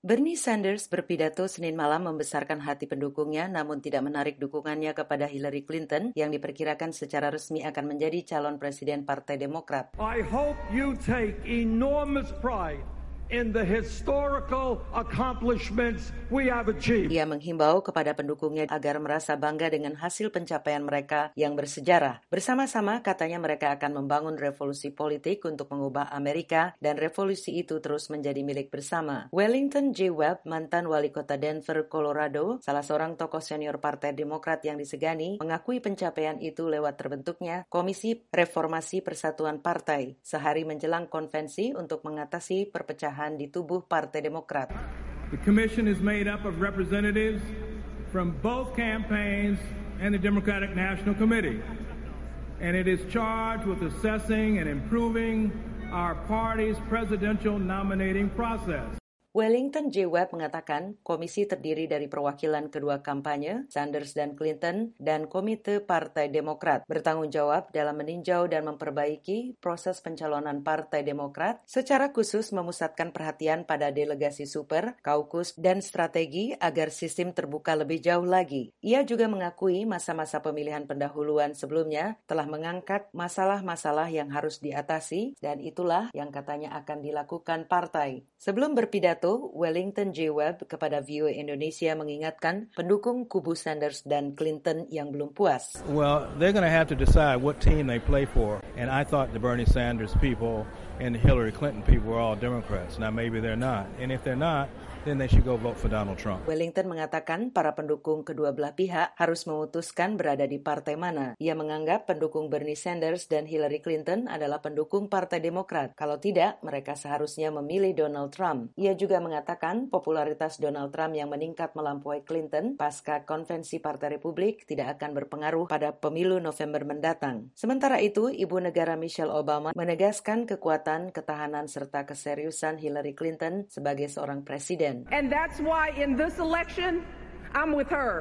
Bernie Sanders berpidato Senin malam membesarkan hati pendukungnya namun tidak menarik dukungannya kepada Hillary Clinton yang diperkirakan secara resmi akan menjadi calon presiden Partai Demokrat. I hope you take enormous pride in the historical accomplishments we have achieved. Ia menghimbau kepada pendukungnya agar merasa bangga dengan hasil pencapaian mereka yang bersejarah. Bersama-sama katanya mereka akan membangun revolusi politik untuk mengubah Amerika dan revolusi itu terus menjadi milik bersama. Wellington J. Webb, mantan wali kota Denver, Colorado, salah seorang tokoh senior Partai Demokrat yang disegani, mengakui pencapaian itu lewat terbentuknya Komisi Reformasi Persatuan Partai sehari menjelang konvensi untuk mengatasi perpecahan di tubuh Partai Demokrat. The commission is made up of representatives from both campaigns and the Democratic National Committee, and it is charged with assessing and improving our party's presidential nominating process. Wellington J. Webb mengatakan komisi terdiri dari perwakilan kedua kampanye, Sanders dan Clinton, dan Komite Partai Demokrat, bertanggung jawab dalam meninjau dan memperbaiki proses pencalonan Partai Demokrat, secara khusus memusatkan perhatian pada delegasi super, kaukus, dan strategi agar sistem terbuka lebih jauh lagi. Ia juga mengakui masa-masa pemilihan pendahuluan sebelumnya telah mengangkat masalah-masalah yang harus diatasi, dan itulah yang katanya akan dilakukan partai. Sebelum berpidato, Wellington J. Webb kepada VOA Indonesia mengingatkan pendukung kubu Sanders dan Clinton yang belum puas. Well, they're going to have to decide what team they play for. And I thought the Bernie Sanders people and the Hillary Clinton people were all Democrats. Now maybe they're not. And if they're not, then they should go vote for Donald Trump. Wellington mengatakan para pendukung kedua belah pihak harus memutuskan berada di partai mana. Ia menganggap pendukung Bernie Sanders dan Hillary Clinton adalah pendukung Partai Demokrat. Kalau tidak, mereka seharusnya memilih Donald Trump. Ia juga mengatakan popularitas Donald Trump yang meningkat melampaui Clinton pasca konvensi Partai Republik tidak akan berpengaruh pada pemilu November mendatang. Sementara itu, Ibu Negara Michelle Obama menegaskan kekuatan, ketahanan, serta keseriusan Hillary Clinton sebagai seorang presiden. And that's why in this election, I'm with her.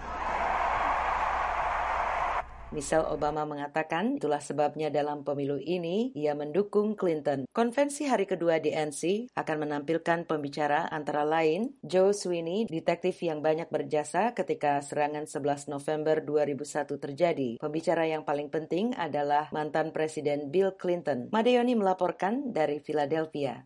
Michelle Obama mengatakan itulah sebabnya dalam pemilu ini ia mendukung Clinton. Konvensi hari kedua di NC akan menampilkan pembicara antara lain Joe Sweeney, detektif yang banyak berjasa ketika serangan 11 November 2001 terjadi. Pembicara yang paling penting adalah mantan Presiden Bill Clinton. Madeoni melaporkan dari Philadelphia.